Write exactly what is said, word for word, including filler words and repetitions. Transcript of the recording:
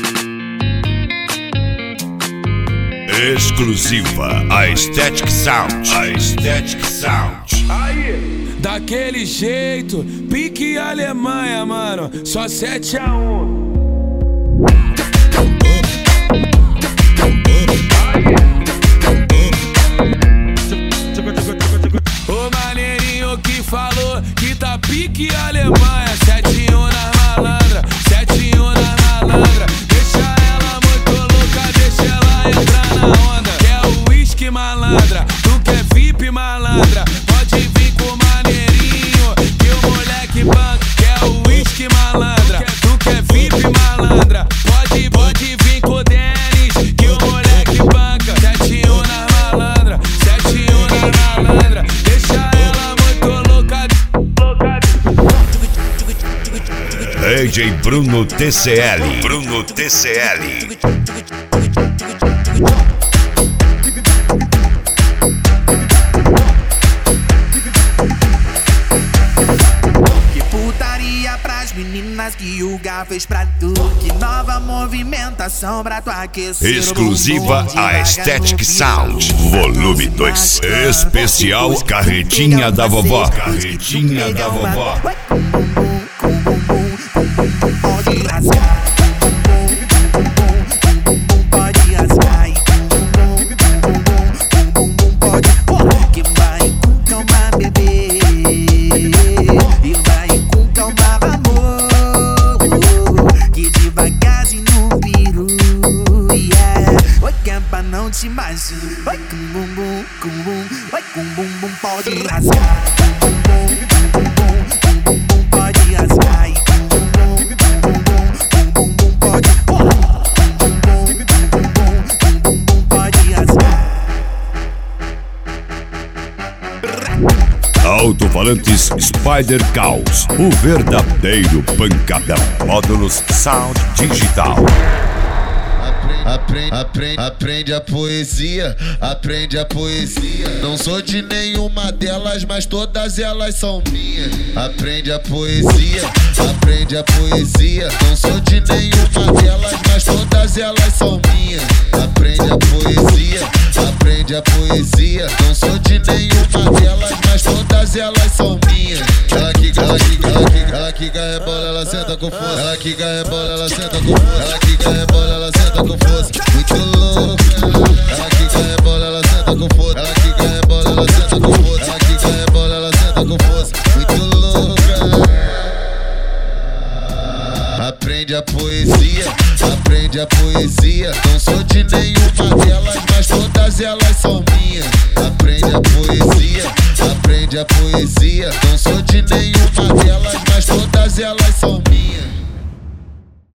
Exclusiva Aesthetic Sound. Aesthetic Sound. Aí, daquele jeito, pique Alemanha, mano. Só sete a um. O maneirinho que falou que tá pique Alemanha. sete a um na malandra, sete a um na malandra. Deixa ela muito louca, deixa ela entrar na onda. Quer o uísque, malandra? Tu quer V I P, malandra? Pode vir com o maneirinho que o moleque banca. Quer o uísque, malandra? Tu quer V I P, malandra? Pode, pode vir com o Denis que o moleque banca. sete a um na malandra, sete a um na malandra. Deixa ela muito louca, louca. D J Bruno T C L. Bruno T C L. Meninas que o Gá fez pra tu. Que nova movimentação pra tu aquecer. Exclusiva Aesthetic Sound. Volume dois. Especial Carretinha da Vovó. Carretinha da Vovó. Pode rasgar. Pode rasgar. Pode. Que vai com calma, bebê. E vai com calma, amor. Que devagarzinho no piru, yeah. Oi, que é pra não te machucar. Vai com bumbum, com bum. Vai com bumbum, pode rasgar. Pode rasgar. Alto-falantes Spider Caos, o verdadeiro pancadão. Módulos Sound Digital. Aprende, aprende, aprende a poesia, aprende a poesia. Não sou de nenhuma delas, mas todas elas são minhas. Aprende a poesia, aprende a poesia. Não sou de nenhuma delas, mas todas elas são minhas. Aprende a poesia, aprende a poesia. Não sou de nenhuma delas, mas todas elas são minhas. Ela que ela que ela que ela que ganha bola, ela senta com força. Ela que ganha bola, ela senta com força. Ela que ganha bola, ela senta com força. Muito louca. Ela que ganha bola, ela senta com força. Ela que ganha bola, ela senta com força. Ela que ganha bola, ela senta com força. Muito louca. Aprende a poesia, aprende a poesia. Não sou de nenhuma delas, mas todas elas são minhas. Aprende a poesia, aprende a poesia. Não sou de nenhuma delas, mas todas elas são minhas.